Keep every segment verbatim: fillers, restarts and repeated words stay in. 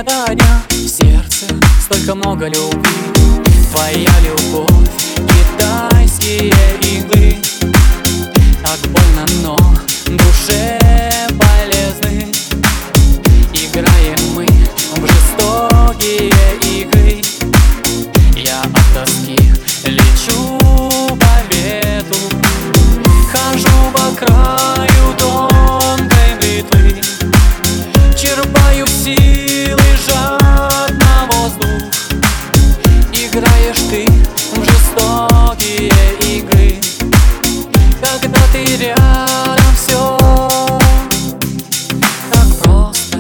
дня до дня в сердце столько много любви. Твоя любовь, китайские иглы. Так больно, но душе полезны. Играем мы в жестокие игры. Я от тоски лечу по ветру, хожу по краю тонкой бритвы, черпаю силы жадно воздух. Играешь ты в жестокие игры, когда ты рядом, все так просто.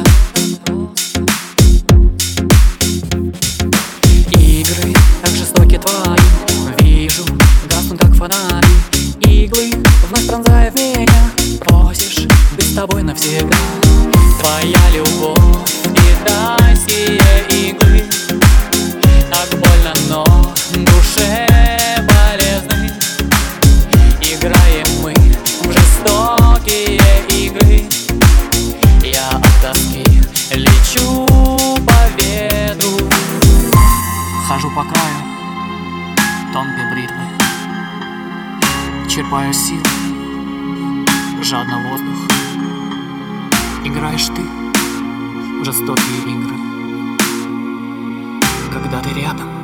Игры так жестоки твои, вижу, гаснут как фонари. Иглы вновь пронзая меня, просишь быть с тобой навсегда. Твоя любовь, китайские иглы. Так больно, но душе полезны. Играем мы в жестокие игры. Я от тоски лечу по ветру, хожу по краю тонкой бритвы, черпаю силы жадно воздух. Играешь ты в жестокие игры, когда ты рядом.